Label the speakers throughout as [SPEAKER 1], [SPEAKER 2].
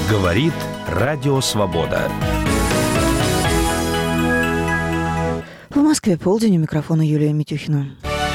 [SPEAKER 1] Говорит Радио Свобода.
[SPEAKER 2] В Москве полдень, у микрофона Юлия Митюхина.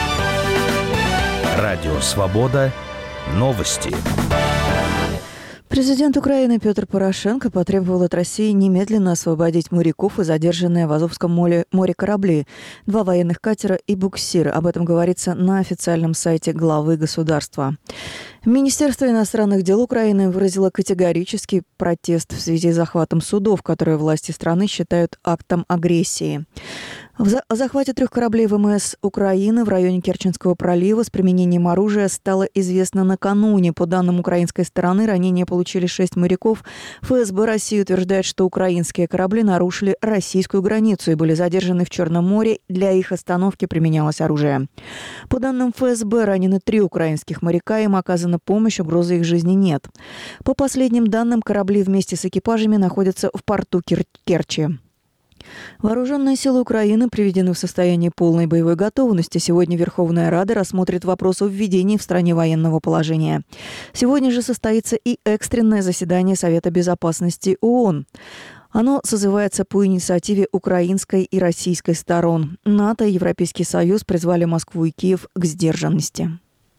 [SPEAKER 1] Радио Свобода. Новости.
[SPEAKER 2] Президент Украины Петр Порошенко потребовал от России немедленно освободить моряков и задержанные в Азовском море корабли, 2 военных катера и буксир. Об этом говорится на официальном сайте главы государства. Министерство иностранных дел Украины выразило категорический протест в связи с захватом судов, которые власти страны считают актом агрессии. О захвате 3 кораблей ВМС Украины в районе Керченского пролива с применением оружия стало известно накануне. По данным украинской стороны, ранения получили 6 моряков. ФСБ России утверждает, что украинские корабли нарушили российскую границу и были задержаны в Черном море. Для их остановки применялось оружие. По данным ФСБ, ранены 3 украинских моряка. Им оказана помощь, угрозы их жизни нет. По последним данным, корабли вместе с экипажами находятся в порту Керчи. Вооруженные силы Украины приведены в состояние полной боевой готовности. Сегодня Верховная Рада рассмотрит вопрос о введении в стране военного положения. Сегодня же состоится и экстренное заседание Совета безопасности ООН. Оно созывается по инициативе украинской и российской сторон. НАТО и Европейский Союз призвали Москву и Киев к сдержанности.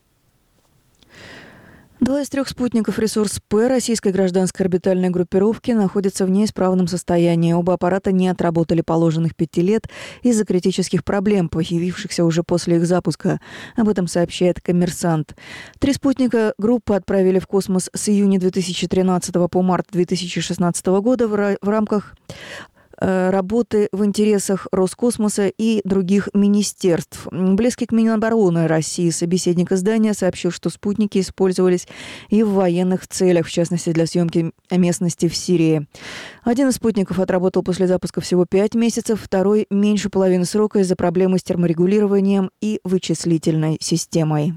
[SPEAKER 2] 2 из 3 спутников «Ресурс-П» российской гражданской орбитальной группировки находятся в неисправном состоянии. Оба аппарата не отработали положенных 5 лет из-за критических проблем, появившихся уже после их запуска. Об этом сообщает «Коммерсант». 3 спутника группы отправили в космос с июня 2013 по март 2016 года в рамках работы в интересах Роскосмоса и других министерств. Близкий к Минобороны России собеседник издания сообщил, что спутники использовались и в военных целях, в частности для съемки местности в Сирии. Один из спутников отработал после запуска всего 5 месяцев, второй – меньше половины срока из-за проблемы с терморегулированием и вычислительной системой.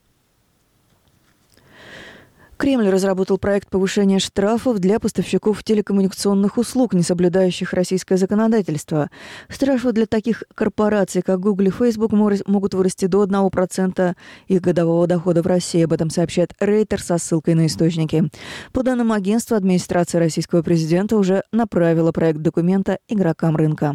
[SPEAKER 2] Кремль разработал проект повышения штрафов для поставщиков телекоммуникационных услуг, не соблюдающих российское законодательство. Штрафы для таких корпораций, как Google и Facebook, могут вырасти до 1% их годового дохода в России. Об этом сообщает Рейтер со ссылкой на источники. По данным агентства, администрация российского президента уже направила проект документа игрокам рынка.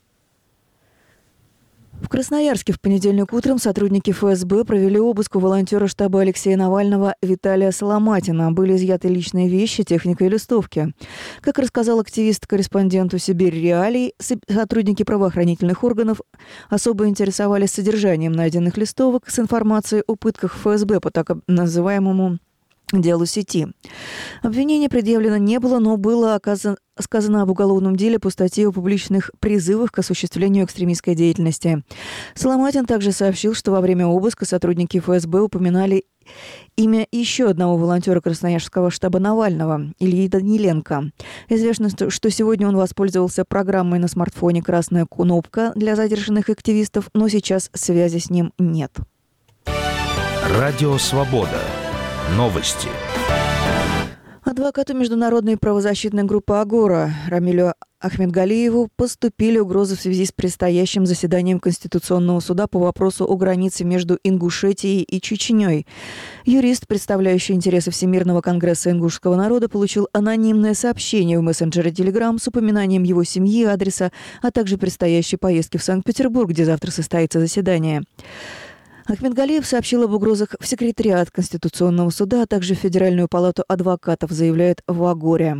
[SPEAKER 2] В Красноярске в понедельник утром сотрудники ФСБ провели обыск у волонтера штаба Алексея Навального Виталия Соломатина. Были изъяты личные вещи, техника и листовки. Как рассказал активист корреспонденту «Сибирь Реалий», сотрудники правоохранительных органов особо интересовались содержанием найденных листовок с информацией о пытках ФСБ по так называемому делу сети. Обвинения предъявлено не было, но было сказано об уголовном деле по статье о публичных призывах к осуществлению экстремистской деятельности. Соломатин также сообщил, что во время обыска сотрудники ФСБ упоминали имя еще одного волонтера красноярского штаба Навального, Ильи Даниленко. Известно, что сегодня он воспользовался программой на смартфоне «Красная кнопка» для задержанных активистов, но сейчас связи с ним нет.
[SPEAKER 1] Радио Свобода. Новости.
[SPEAKER 2] Адвокату международной правозащитной группы «Агора» Рамилю Ахмедгалиеву поступили угрозы в связи с предстоящим заседанием Конституционного суда по вопросу о границе между Ингушетией и Чечней. Юрист, представляющий интересы Всемирного конгресса ингушского народа, получил анонимное сообщение в мессенджере Telegram с упоминанием его семьи и адреса, а также предстоящей поездки в Санкт-Петербург, где завтра состоится заседание. Ахмедгалиев сообщил об угрозах в секретариат Конституционного суда, а также в Федеральную палату адвокатов, заявляет в «Агоре».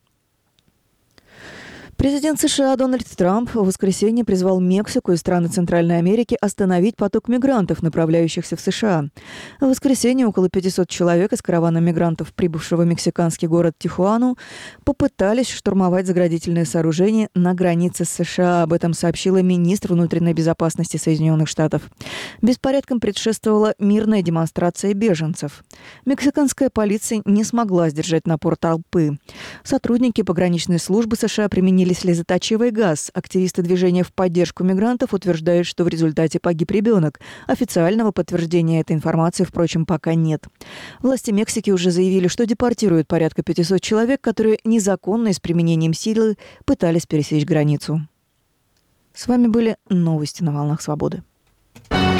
[SPEAKER 2] Президент США Дональд Трамп в воскресенье призвал Мексику и страны Центральной Америки остановить поток мигрантов, направляющихся в США. В воскресенье около 500 человек из каравана мигрантов, прибывшего в мексиканский город Тихуану, попытались штурмовать заградительные сооружения на границе с США. Об этом сообщила министр внутренней безопасности Соединенных Штатов. Беспорядкам предшествовала мирная демонстрация беженцев. Мексиканская полиция не смогла сдержать напор толпы. Сотрудники пограничной службы США применили слезоточивый газ. Активисты движения в поддержку мигрантов утверждают, что в результате погиб ребенок. Официального подтверждения этой информации, впрочем, пока нет. Власти Мексики уже заявили, что депортируют порядка 500 человек, которые незаконно и с применением силы пытались пересечь границу. С вами были новости на «Волнах Свободы».